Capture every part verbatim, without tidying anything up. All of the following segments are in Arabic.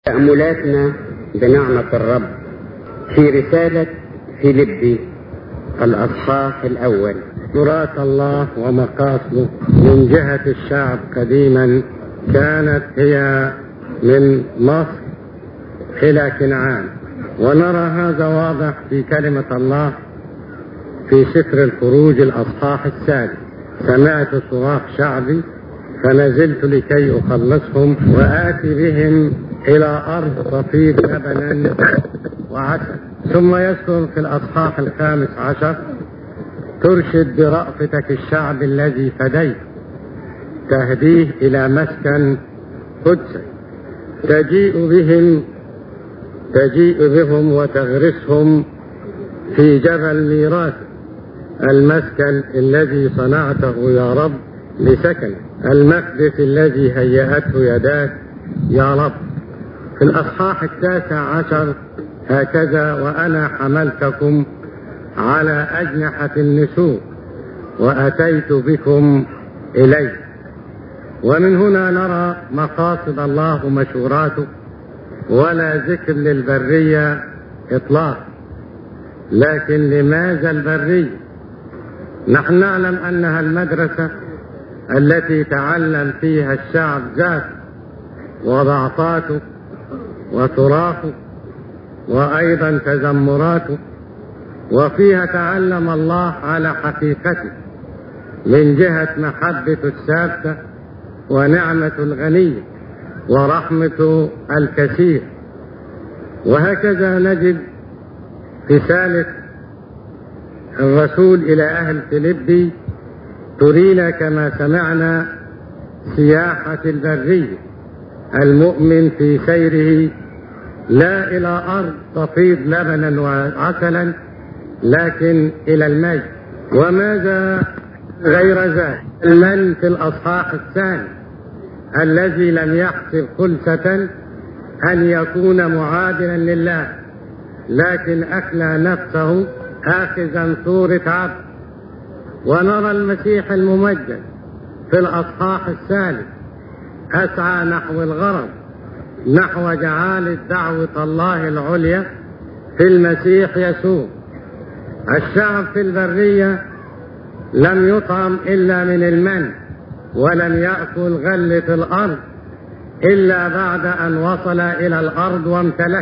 تأملاتنا بنعمة الرب في رسالة فيليبي الأصحاح الأول. تراث الله ومقاصده من جهة الشعب قديما كانت هي من مصر إلى كنعان، ونرى هذا واضح في كلمة الله في سفر الخروج الأصحاح السادس: سمعت صراخ شعبي فنزلت لكي أخلصهم وآتي بهم إلى أرض تفيض لبنا وعسل. ثم يذكر في الأصحاح الخامس عشر: ترشد برأفتك الشعب الذي فديت، تهديه إلى مسكن قدسك، تجيء بهم تجيء بهم وتغرسهم في جبل ميراث، المسكن الذي صنعته يا رب لسكن، المقدس الذي هيأته يداك يا رب. في الأصحاح التاسع عشر: هكذا وأنا حملتكم على أجنحة النسور وأتيت بكم إلي. ومن هنا نرى مقاصد الله ومشوراته، ولا ذكر للبرية إطلاق. لكن لماذا البرية؟ نحن نعلم أنها المدرسة التي تعلم فيها الشعب ذاته وضعفاته وتراثه وأيضا تذمراته، وفيها تعلم الله على حقيقته من جهة محبته الثابتة ونعمته الغنية ورحمته الكثير. وهكذا نجد رسالة الرسول إلى أهل فيليبي ترينا كما سمعنا سياحة البرية، المؤمن في سيره لا إلى أرض تفيض لبنا وعسلا لكن إلى المجد. وماذا غير ذلك؟ المن في الأصحاح الثاني الذي لم يحسب خلسة أن يكون معادلا لله، لكن أخلى نفسه آخذا صورة عبد. ونرى المسيح الممجد في الأصحاح الثالث أسعى نحو الغرض، نحو جعالة دعوة الله العليا في المسيح يسوع. الشعب في البرية لم يطعم إلا من المن، ولم يأكل غلة الأرض إلا بعد أن وصل إلى الأرض وامتلك.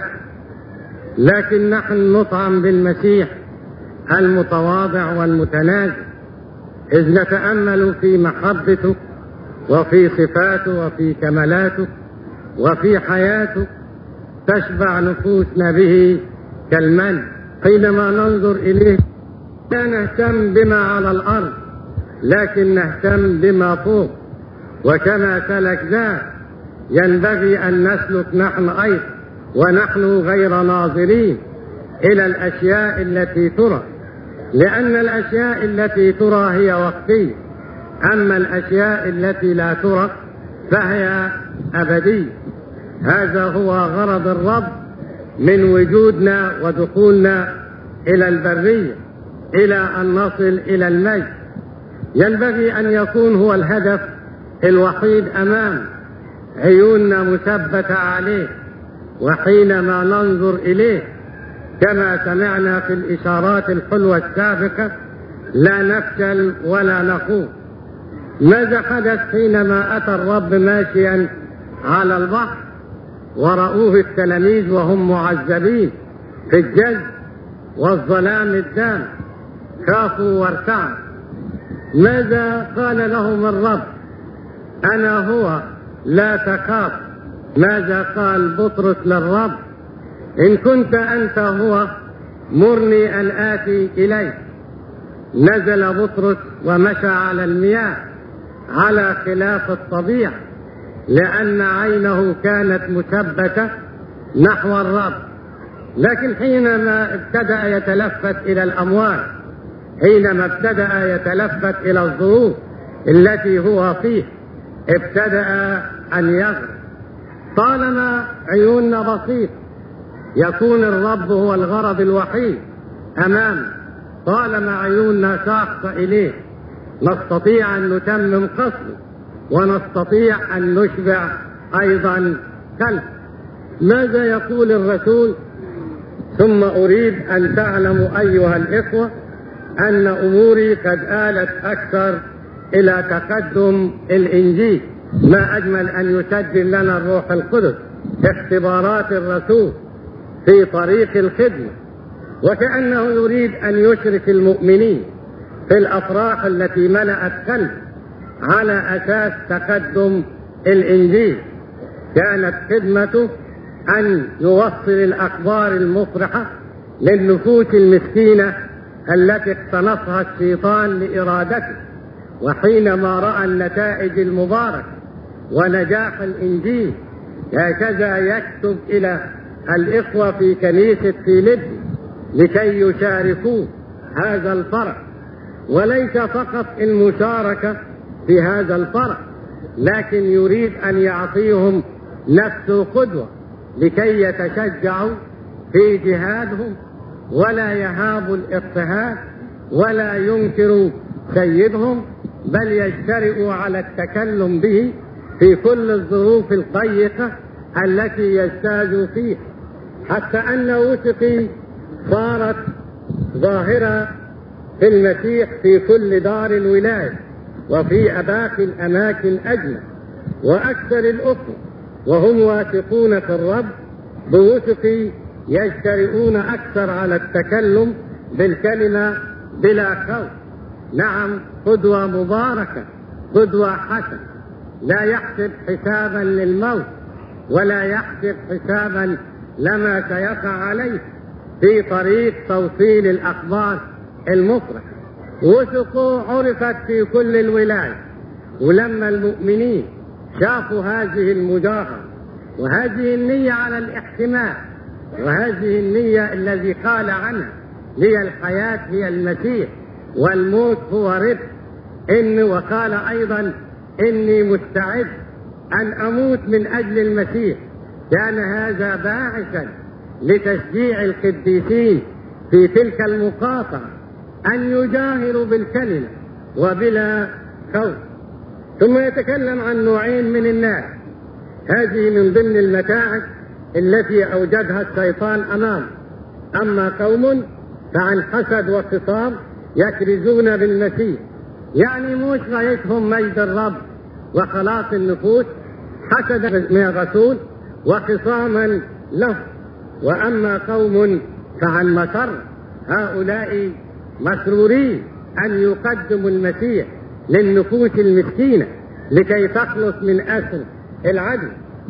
لكن نحن نطعم بالمسيح المتواضع والمتنازل، إذ نتأمل في محبته وفي صفاته وفي كمالاته وفي حياته، تشبع نفوسنا به كالمن. حينما ننظر إليه لا نهتم بما على الأرض، لكن نهتم بما فوق. وكما سلك ذا ينبغي أن نسلك نحن أيضا، ونحن غير ناظرين إلى الأشياء التي ترى، لأن الأشياء التي ترى هي وقتية، أما الأشياء التي لا ترى فهي أبدية. هذا هو غرض الرب من وجودنا ودخولنا إلى البرية، إلى أن نصل إلى المجد. ينبغي أن يكون هو الهدف الوحيد أمام عيوننا مثبتة عليه، وحينما ننظر إليه كما سمعنا في الإشارات الحلوة السابقة لا نفشل ولا نخوض. ماذا حدث حينما أتى الرب ماشيا على البحر ورأوه التلاميذ وهم معذبين في الجلد والظلام الدام؟ خافوا وارتعبوا. ماذا قال لهم الرب؟ أنا هو لا تخاف. ماذا قال بطرس للرب؟ إن كنت أنت هو مرني أن آتي إليك. نزل بطرس ومشى على المياه على خلاف الطبيعة، لأن عينه كانت مثبتة نحو الرب. لكن حينما ابتدأ يتلفت إلى الأموال، حينما ابتدأ يتلفت إلى الظروف التي هو فيه، ابتدأ أن يغرق. طالما عيوننا بسيط يكون الرب هو الغرض الوحيد أمامنا. طالما عيوننا شاقة إليه نستطيع أن نتمم قصده، ونستطيع أن نشبع أيضا خلفه. ماذا يقول الرسول؟ ثم أريد أن تعلموا أيها الإخوة أن أموري قد آلت أكثر إلى تقدم الإنجيل. ما أجمل أن يسجل لنا الروح القدس اختبارات الرسول في طريق الخدمة، وكأنه يريد أن يشرك المؤمنين في الأفراح التي ملأت قلبه على أساس تقدم الإنجيل. كانت خدمته أن يوصل الأخبار المفرحة للنفوس المسكينة التي اقتنصها الشيطان لإرادته. وحينما رأى النتائج المباركة ونجاح الإنجيل هكذا يكتب إلى الإخوة في كنيسة فيليبي لكي يشاركوا هذا الفرح، وليس فقط المشاركة في هذا الفرح، لكن يريد أن يعطيهم نفسه قدوة لكي يتشجعوا في جهادهم ولا يهابوا الاضطهاد ولا ينكروا سيدهم، بل يجترئوا على التكلم به في كل الظروف الضيقة التي يجتاز فيها، حتى أن وثقي صارت ظاهرة في المسيح في كل دار الولاية وفي أباقي الأماكن أجمع. وأكثر الأخوة وهم واثقون في الرب بوثقي يجترئون أكثر على التكلم بالكلمة بلا خوف. نعم، قدوة مباركة، قدوة حسنة، لا يحسب حسابا للموت ولا يحسب حسابا لما سيقع عليه في طريق توصيل الأخبار المفرحة. وثقوا عرفت في كل الولاية، ولما المؤمنين شافوا هذه المجاهرة وهذه النية على الاحتمال وهذه النية الذي قال عنها لي الحياة هي المسيح والموت هو ربح، إن وقال أيضا إني مستعد أن أموت من أجل المسيح، كان هذا باعثا لتشجيع القديسين في تلك المقاطعة أن يجاهروا بالكلمة وبلا خوف. ثم يتكلم عن نوعين من الناس، هذه من ضمن المتاعب التي أوجدها الشيطان أمامه. أما قوم فعن حسد وخصام يكرزون بالمسيح، يعني مش غايتهم مجد الرب وخلاص النفوس، حسد من الرسول وخصاما له. وأما قوم فعن مسر، هؤلاء مسرورين أن يقدموا المسيح للنفوس المسكينة لكي تخلص من أسر العدل.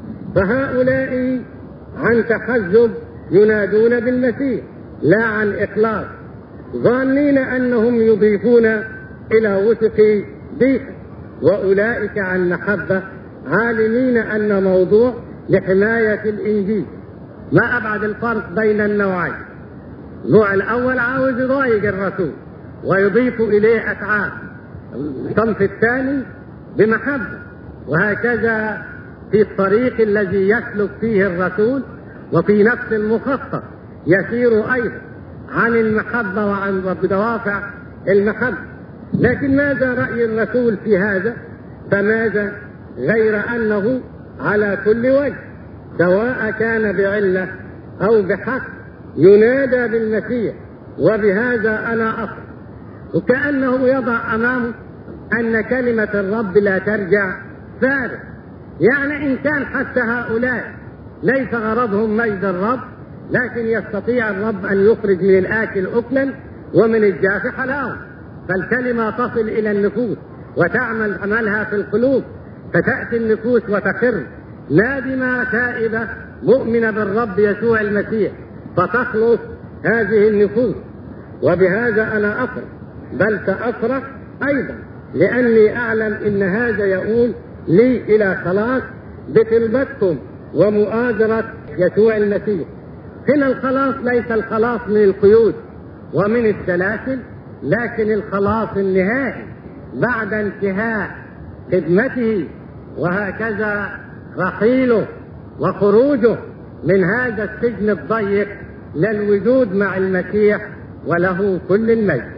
فهؤلاء عن تحزب ينادون بالمسيح لا عن إخلاص، ظانين أنهم يضيفون إلى وثق ضيق. وأولئك عن محبة عالمين أن موضوع لحماية الإنجيل. ما أبعد الفرق بين النوعين. النوع الأول عاوز يضايق الرسول ويضيف إليه أتعاب، الصنف الثاني بمحبة. وهكذا في الطريق الذي يسلك فيه الرسول وفي نفس المخطط يسير أيضا عن المحبة وعن بدوافع المحبة. لكن ماذا رأي الرسول في هذا؟ فماذا غير أنه على كل وجه سواء كان بعلة أو بحق ينادى بالمسيح، وبهذا أنا أفرح. وكأنه يضع أمامه أن كلمة الرب لا ترجع فارغ، يعني إن كان حتى هؤلاء ليس غرضهم مجد الرب، لكن يستطيع الرب أن يخرج من الآكل أكلا ومن الجاف حلاوة. فالكلمة تصل إلى النفوس وتعمل عملها في القلوب، فتأتي النفوس وتخر نادمة تائبة مؤمنة بالرب يسوع المسيح، فتخلص هذه النفوس. وبهذا أنا أفرح، بل سأفرح أيضا لأني أعلم إن هذا يؤول لي إلى خلاص بطلبتكم ومؤازرة يسوع المسيح. هنا الخلاص ليس الخلاص من القيود ومن السلاسل، لكن الخلاص النهائي بعد انتهاء خدمته، وهكذا رحيله وخروجه من هذا السجن الضيق للوجود مع المسيح، وله كل المجد.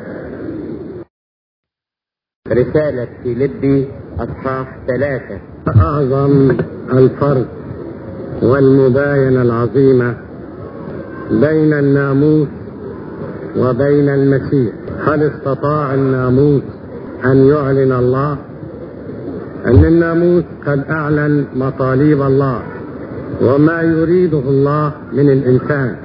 رسالة فيليبي أصحاح ثلاثة. أعظم الفرق والمباينة العظيمة بين الناموس وبين المسيح. هل استطاع الناموس أن يعلن الله؟ أن الناموس قد أعلن مطالب الله وما يريده الله من الإنسان،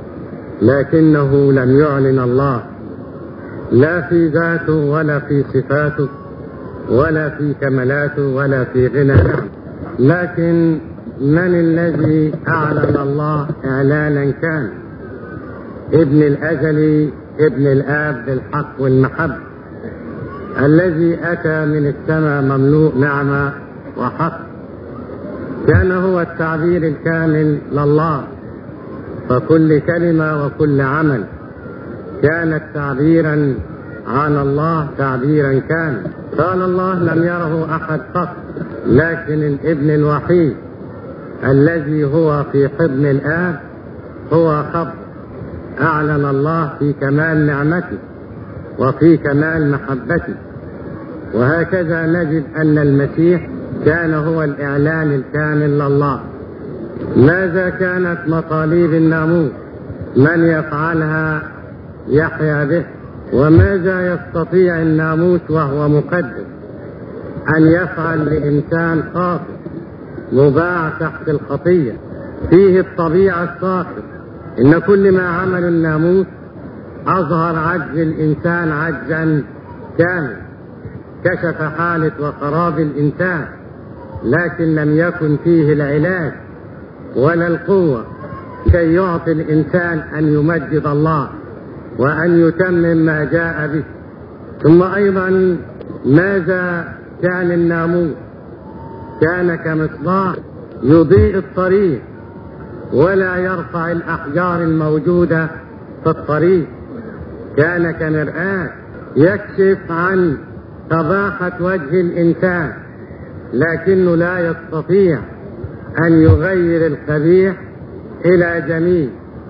لكنه لم يعلن الله لا في ذاته ولا في صفاته ولا في كمالاته ولا في غنى نعم. لكن من الذي أعلن الله إعلانا كان؟ ابن الأزلي، ابن الآب بالحق والمحبة، الذي أتى من السماء مملوء نعمة وحق، كان هو التعبير الكامل لله، فكل كلمة وكل عمل كانت تعبيرا عن الله، تعبيرا كامل. قال الله لم يره أحد قط، لكن الابن الوحيد الذي هو في حضن الآب هو خبر أعلن الله في كمال نعمته وفي كمال محبته. وهكذا نجد أن المسيح كان هو الإعلان الكامل لله. ماذا كانت مطالب الناموس؟ من يفعلها يحيا به. وماذا يستطيع الناموس وهو مقدس؟ أن يفعل لإنسان خاطئ مباع تحت الخطية، فيه الطبيعة الساقطة. إن كل ما عمل الناموس أظهر عجز الإنسان عجزا كامل، كشف حالة وخراب الإنسان، لكن لم يكن فيه العلاج ولا القوة كي يعطي الإنسان أن يمجد الله وأن يتمم ما جاء به. ثم أيضا ماذا كان الناموس؟ كان كمصباح يضيء الطريق ولا يرفع الأحجار الموجودة في الطريق، كان كمرآة يكشف عن قباحة وجه الإنسان، لكنه لا يستطيع أن يغير القبيح إلى جميل.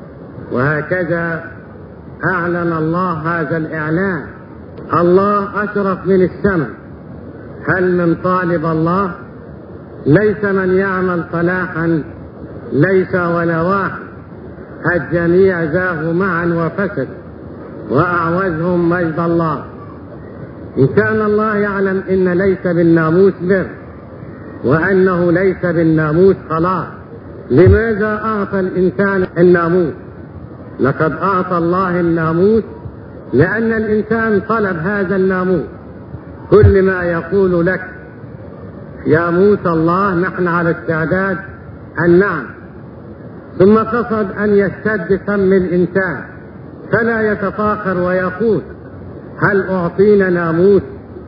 وهكذا أعلن الله هذا الإعلان. الله أشرف من السماء. هل من طالب الله؟ ليس من يعمل صلاحا، ليس ولا واحد، الجميع زاغوا معا وفسد وأعوزهم مجد الله. إن كان الله يعلم إن ليس بالناموس بر وأنه ليس بالناموس خلاص، لماذا أعطى الإنسان الناموس؟ لقد أعطى الله الناموس لأن الإنسان طلب هذا الناموس. كل ما يقول لك يا موسى الله نحن على استعداد أن نعم، ثم قصد أن يشتد فم الإنسان فلا يتفاخر ويقول هل أعطينا ناموس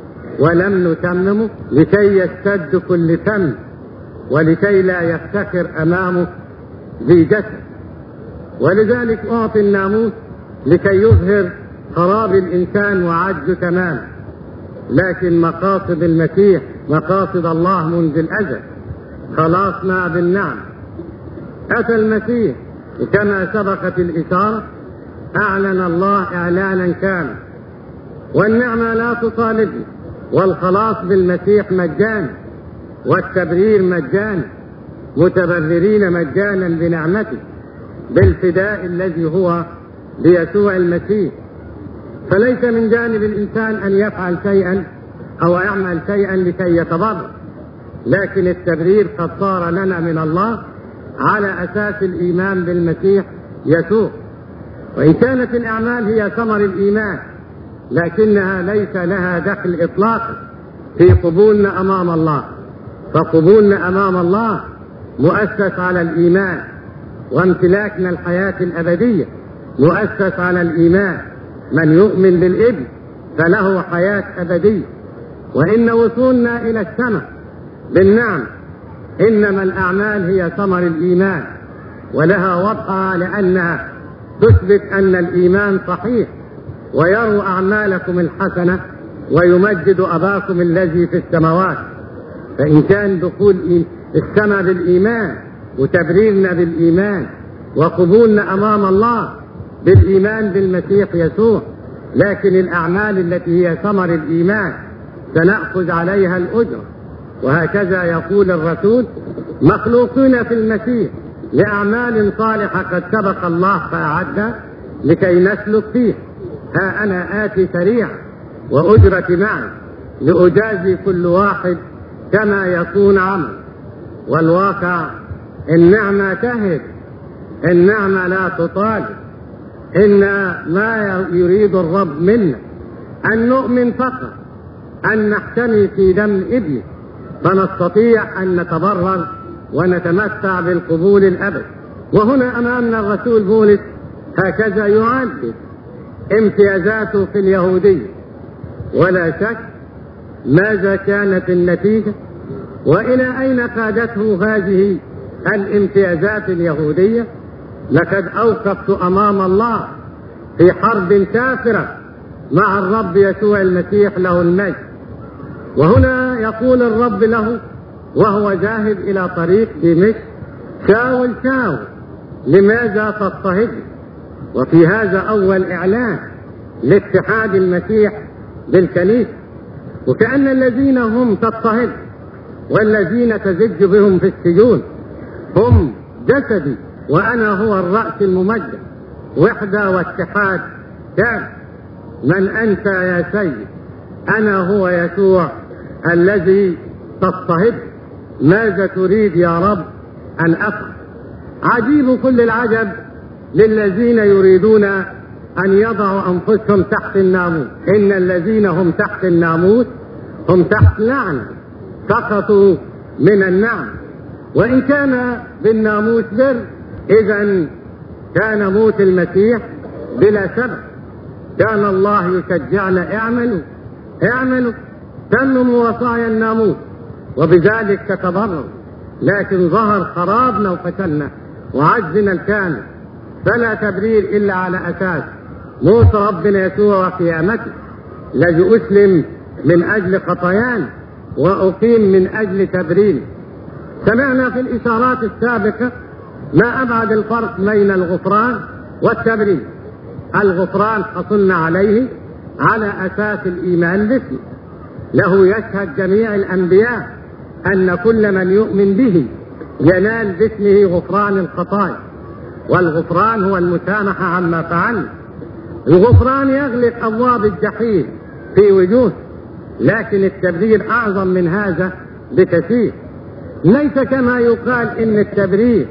ولم نتممه، لكي يشتد كل فم ولكي لا يفتخر أمامه ذي جسد. ولذلك أعطي الناموس لكي يظهر خراب الإنسان وعجز تماما. لكن مقاصد المسيح مقاصد الله منذ الأزل، خلاصنا بالنعم. أتى المسيح كما سبقت الإشارة، أعلن الله إعلانا كاملا، والنعمة لا تطالبني، والخلاص بالمسيح مجانا، والتبرير مجانا، متبررين مجانا بنعمته بالفداء الذي هو بيسوع المسيح. فليس من جانب الإنسان أن يفعل شيئا أو يعمل شيئا لكي يتبرر، لكن التبرير قد صار لنا من الله على أساس الإيمان بالمسيح يسوع. وإن كانت الأعمال هي ثمر الإيمان، لكنها ليس لها دخل إطلاقا في قبولنا أمام الله، فقبولنا أمام الله مؤسس على الإيمان، وامتلاكنا الحياة الأبدية مؤسس على الإيمان. من يؤمن بالابن فله حياة أبدية. وإن وصولنا إلى السماء بالنعم، إنما الأعمال هي ثمر الإيمان، ولها وضعها لأنها تثبت أن الإيمان صحيح. ويروا أعمالكم الحسنة ويمجد أباكم الذي في السماوات. فإن كان دخول السماء بالإيمان وتبريرنا بالإيمان وقبولنا أمام الله بالإيمان بالمسيح يسوع، لكن الأعمال التي هي ثمر الإيمان سنأخذ عليها الأجرة. وهكذا يقول الرسول مخلوقين في المسيح لأعمال صالحة قد سبق الله فأعدها لكي نسلك فيه. ها أنا آتي سريعا وأجرتي معي لأجازي كل واحد كما يكون عمل. والواقع النعمة تهب، النعمة لا تطالب. إن ما يريد الرب منا أن نؤمن فقط، أن نحتمي في دم ابنه، فنستطيع أن نتبرر ونتمتع بالقبول الأبد. وهنا أمامنا الرسول بولس هكذا يعدد امتيازاته في اليهودية، ولا شك ماذا كانت النتيجة وإلى أين قادته هذه الامتيازات اليهودية. لقد أوقفت أمام الله في حرب كافرة مع الرب يسوع المسيح له المجد. وهنا يقول الرب له وهو ذاهب إلى طريق دمشق: شاول شاول لماذا تضطهدني؟ وفي هذا أول إعلان لاتحاد المسيح بالكنيسة، وكأن الذين هم تضطهد والذين تزج بهم في السجون هم جسدي وأنا هو الرأس الممجد، وحدة واتحاد تام. من أنت يا سيد؟ أنا هو يسوع الذي تضطهد. ماذا تريد يا رب أن أفعل؟ عجيب كل العجب للذين يريدون أن يضعوا أنفسهم تحت الناموس. إن الذين هم تحت الناموس هم تحت لعنة، سقطوا من النعم. وإن كان بالناموس بر، إذن كان موت المسيح بلا سبب. كان الله يشجعنا: اعملوا اعملوا تمموا وصايا الناموس وبذلك تتبرروا. لكن ظهر خرابنا وفشلنا وعجزنا الكامل، فلا تبرير إلا على أساس موت ربنا يسوع وقيامته، الذي أسلم من أجل خطايانا وأقيم من أجل تبرير. سمعنا في الإشارات السابقة ما أبعد الفرق بين الغفران والتبرير. الغفران حصلنا عليه على أساس الإيمان باسمه، له يشهد جميع الأنبياء أن كل من يؤمن به ينال باسمه غفران الخطايا. والغفران هو المسامحة عما فعلنا. الغفران يغلق أبواب الجحيم في وجوه، لكن التبرير أعظم من هذا بكثير. ليس كما يقال إن التبرير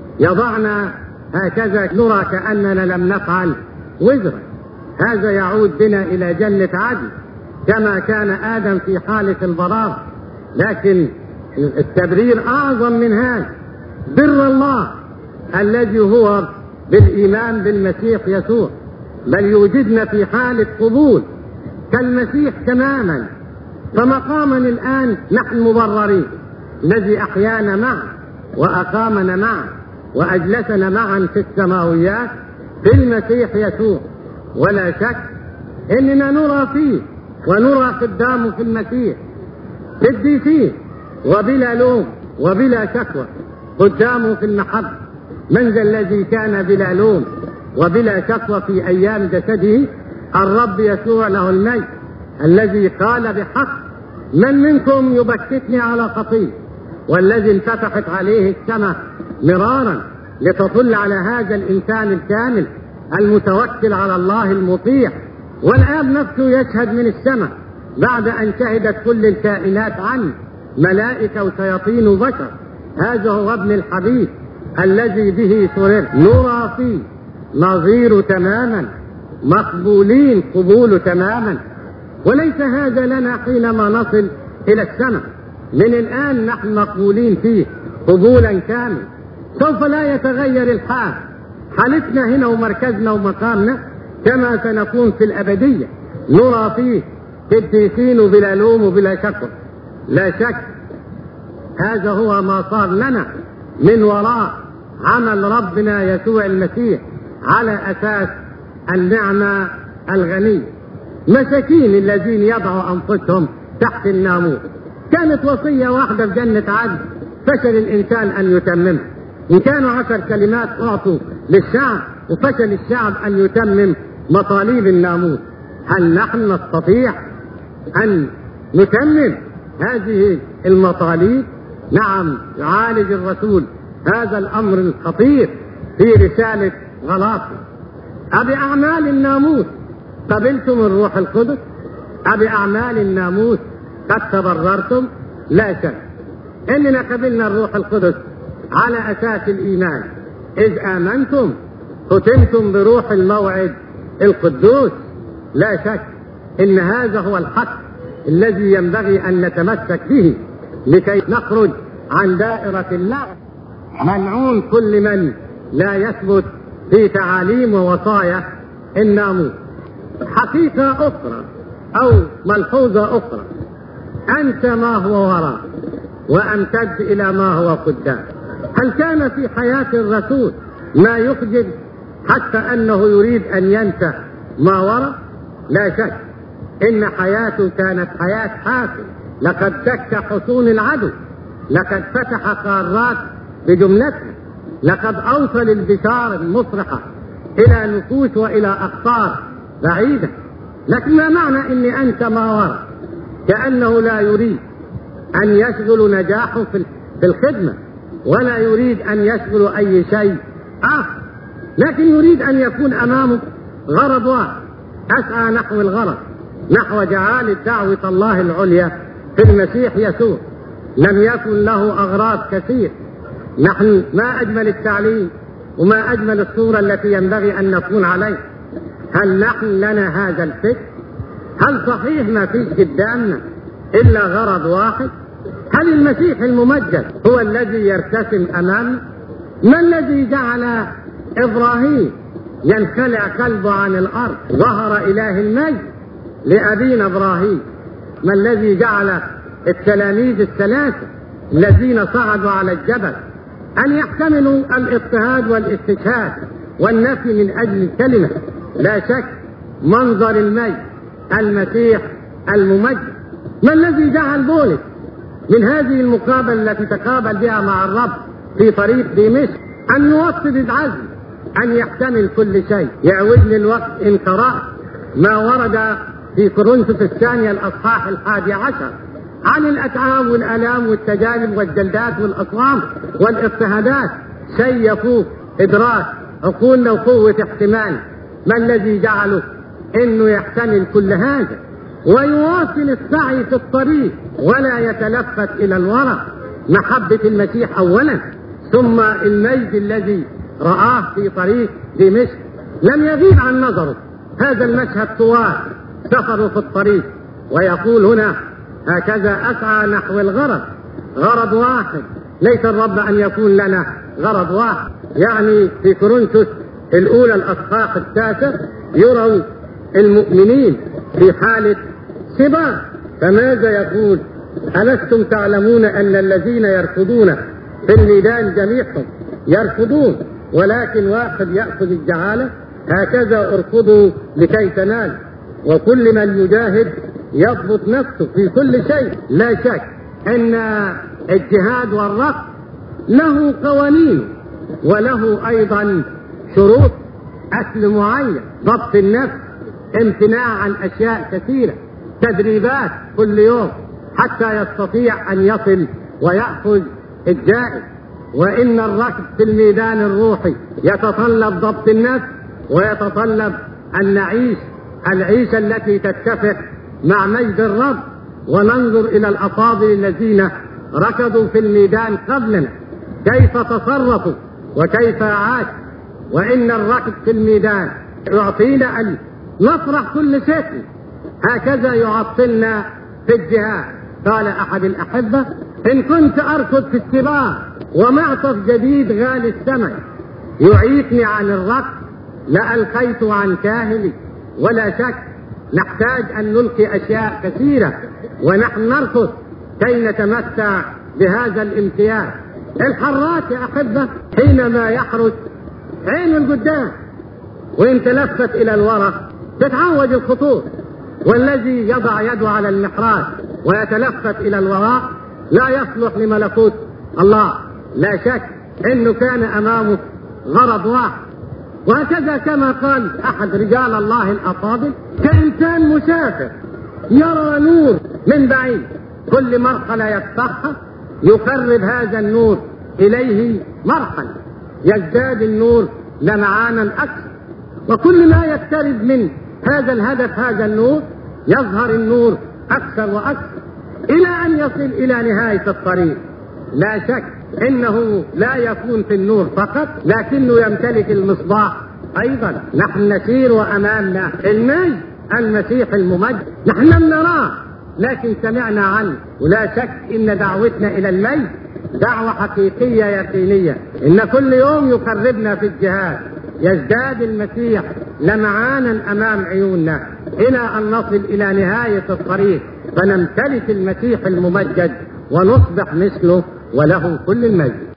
يضعنا هكذا نرى كأننا لم نفعل وزرا. هذا يعود بنا إلى جنة عدن كما كان آدم في حالة البراءة. لكن التبرير أعظم من هذا. بر الله الذي هو بالإيمان بالمسيح يسوع، بل يوجدنا في حالة قبول كالمسيح تماما. فمقاما الآن نحن مبررين، الذي أحيانا معه وأقامنا معه وأجلسنا معا في السماويات في المسيح يسوع. ولا شك إننا نرى فيه ونرى قدامه في المسيح قديسين وبلا لوم وبلا شكوى قدامه في المحبة. من ذا الذي كان بلا لوم وبلا شكوى في أيام جسده؟ الرب يسوع له المجد، الذي قال بحق: من منكم يبكتني على خطيئة؟ والذي انفتحت عليه السماء مرارا لتطل على هذا الإنسان الكامل المتوكل على الله المطيع. والآب نفسه يشهد من السماء بعد أن شهدت كل الكائنات عنه، ملائكة وشياطين وبشر: هذا هو ابن الحبيب الذي به سرر. نرى فيه نظير تماما، مقبولين قبول تماما. وليس هذا لنا حينما نصل إلى السماء، من الآن نحن مقبولين فيه قبولا كامل. سوف لا يتغير الحال، حالتنا هنا ومركزنا ومقامنا كما سنكون في الأبدية. نرى فيه قديسين بلا لوم وبلا شكوى. لا شك هذا هو ما صار لنا من وراء عمل ربنا يسوع المسيح على أساس النعمة الغنية. مساكين الذين يضعوا أنفسهم تحت الناموس. كانت وصية واحدة في جنة عدن فشل الإنسان أن يتممها. إن كانوا عشر كلمات أعطوا للشعب وفشل الشعب أن يتمم مطالب الناموس. هل نحن نستطيع أن نتمم هذه المطالب؟ نعم يعالج الرسول هذا الأمر الخطير في رسالة غلاطي. أبأعمال الناموس قبلتم الروح القدس؟ أبأعمال الناموس قد تبررتم؟ لا شك إننا قبلنا الروح القدس على أساس الإيمان، إذ آمنتم ختمتم بروح الموعد القدوس. لا شك إن هذا هو الحق الذي ينبغي أن نتمسك به لكي نخرج عن دائرة اللعب. ملعون كل من لا يثبت في تعاليم ووصايا الناموس. حقيقة أخرى أو ملحوظة أخرى، أنت ما هو وراء وأمتد إلى ما هو قدام. هل كان في حياة الرسول ما يخجل حتى أنه يريد أن ينسى ما وراء؟ لا شك إن حياته كانت حياة حاسم. لقد دك حصون العدو، لقد فتح قارات بجملتها، لقد أوصل البشارة المفرحة إلى نفوس وإلى أقطار بعيدة. لكن ما معنى إني أنت ما وراء؟ كأنه لا يريد أن يشغل نجاحه في الخدمة، ولا يريد أن يشغل أي شيء آخر، لكن يريد أن يكون أمامه غرض واحد، أسعى نحو الغرض، نحو جعالة دعوة الله العليا في المسيح يسوع. لم يكن له أغراض كثير. نحن ما أجمل التعليم وما أجمل الصورة التي ينبغي أن نكون عليها. هل نحن لنا هذا الفكر؟ هل صحيح ما فيش قدامنا إلا غرض واحد؟ هل المسيح الممجد هو الذي يرتسم أمامنا؟ ما الذي جعل إبراهيم ينخلع قلبه عن الأرض؟ ظهر إله المجد لأبينا إبراهيم. ما الذي جعل التلاميذ الثلاثة الذين صعدوا على الجبل أن يحتملوا الاضطهاد والاستشهاد والنفي من أجل الكلمة؟ لا شك منظر المجد المسيح الممجد. ما الذي جعل بولس من هذه المقابلة التي تقابل بها مع الرب في طريق دمشق أن يوطد العزم أن يحتمل كل شيء؟ يعودني الوقت إن قرأت ما ورد في كورنثوس الثانية الأصحاح الحادي عشر عن الأتعاب والآلام والتجارب والجلدات والأصوام والاضطهادات، شيء يفوق إدراك عقولنا وقوة احتمال. ما الذي جعله إنه يحتمل كل هذا ويواصل السعي في الطريق ولا يتلفت إلى الوراء؟ محبة المسيح أولا، ثم المجد الذي رآه في طريق دمشق. لم يغيب عن نظره هذا المشهد طوال سفره في الطريق، ويقول هنا هكذا أسعى نحو الغرض، غرض واحد. ليس الرب أن يكون لنا غرض واحد. يعني في كورنثوس الأولى الأصحاح التاسع يروا المؤمنين في حالة سباق، فماذا يقول؟ ألستم تعلمون أن الذين يركضون في الميدان جميعهم يركضون ولكن واحد يأخذ الجعالة؟ هكذا اركضوا لكي تنال، وكل من يجاهد يضبط نفسه في كل شيء. لا شك أن الجهاد والركض له قوانين وله أيضا شروط، أكل معين، ضبط النفس، امتناع عن أشياء كثيرة، تدريبات كل يوم حتى يستطيع أن يصل ويأخذ الجائزة. وإن الركض في الميدان الروحي يتطلب ضبط النفس ويتطلب أن نعيش العيشة التي تتفق مع مجد الرب، وننظر إلى الأفاضل الذين ركضوا في الميدان قبلنا كيف تصرفوا وكيف عاشوا. وإن الركض في الميدان يعطينا أن نفرح كل شيء، هكذا يعطلنا في الجهاد. قال أحد الأحبة: إن كنت أركض في السباق ومعطف جديد غالي الثمن يعيقني عن الركض لألقيت عن كاهلي. ولا شك نحتاج أن نلقي أشياء كثيرة ونحن نركض كي نتمتع بهذا الامتياز. الحراس يا أحبة حينما يحرس عين القدام وإن تلفت إلى الوراء تتعوج الخطوط، والذي يضع يده على المحراث ويتلفت إلى الوراء لا يصلح لملكوت الله. لا شك أنه كان أمامه غرض واحد. وهكذا كما قال أحد رجال الله الأفاضل: كإنسان مسافر يرى نور من بعيد، كل مرحلة يفتحها يقرب هذا النور إليه مرحا، يزداد النور لمعانا أكثر، وكل ما يقترب من هذا الهدف هذا النور يظهر النور أكثر وأكثر إلى أن يصل إلى نهاية الطريق. لا شك إنه لا يكون في النور فقط، لكنه يمتلك المصباح أيضا. نحن نسير أمامنا المجد المسيح الممجد، نحن لم نراه لكن سمعنا عنه، ولا شك إن دعوتنا إلى المجد دعوة حقيقية يقينية، إن كل يوم يقربنا في الجهاد، يزداد المسيح لمعانا أمام عيوننا إلى أن نصل إلى نهاية الطريق فنمتلك المسيح الممجد ونصبح مثله وله كل المجد.